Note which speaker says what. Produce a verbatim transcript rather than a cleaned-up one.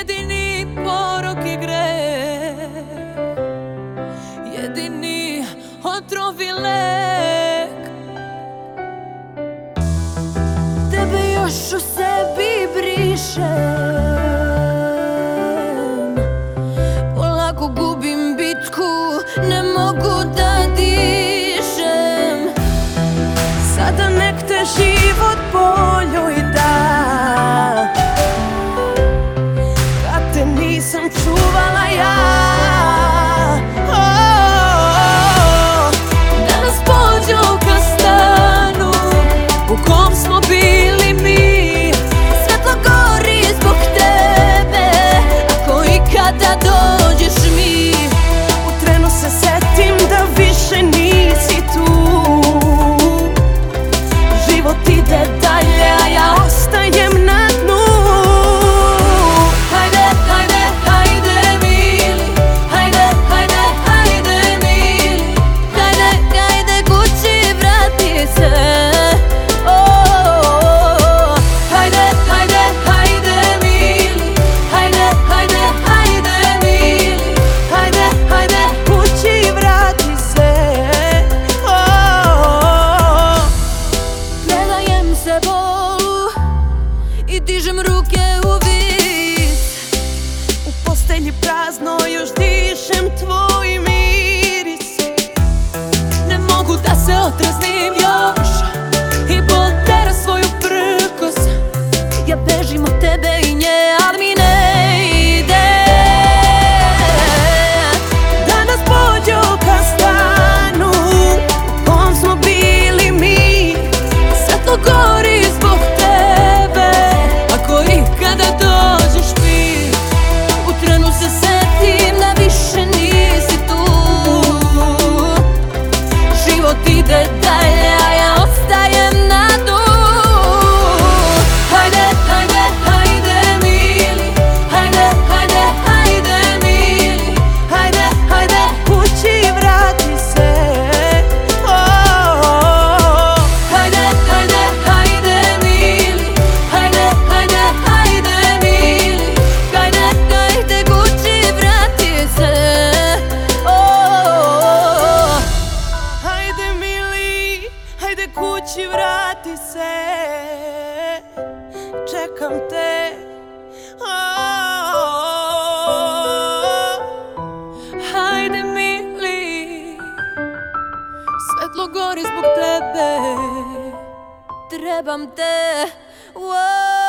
Speaker 1: jedini porok i greh, jedini otrov i lek. Tebe još u sebi brišem, polako gubim bitku, ne mogu da dišem. Sada nek te život poljuje da, kad te nisam čuvala ja. Oh, danas pođe u kastanu u kom smo bili mi, svetlo gori zbog tebe, ako ikada dođeš mi. U trenu se setim da više nisi tu, život ide dalje, a ja ostajem na dnu. Hajde, hajde, hajde mili, hajde, hajde, hajde mili, hajde, hajde kući vrati se. Oh, hajde, hajde, hajde mili, hajde, hajde, hajde mili, hajde, hajde kući vrati se. Oh, predajem se bolu i dižem ruke u vis, u postelji prazno još dišem tvoj miris. Ne mogu da se otreznim još i bol tera svoju prkos. Ja bežim od tebe i nje, ali mi ne ide. Danas pođe u kastanu u kom smo bili mi, svetlo gori zbog tebe, ako ikada dođeš mi. U trenu se setim da više nisi tu, život ide dalje, a ja ostajem na dnu. Hajde, hajde, hajde mili, hajde, hajde, hajde mili, hajde, hajde kući vrati se. Oh, hajde, hajde, hajde mili, hajde, hajde, hajde mili, hajde, hajde kući vrati se. Oh, hajde mili, hajde kući vrati se, čekam te. Oh, hajde mili, svetlo gori zbog tebe, trebam te. Oh.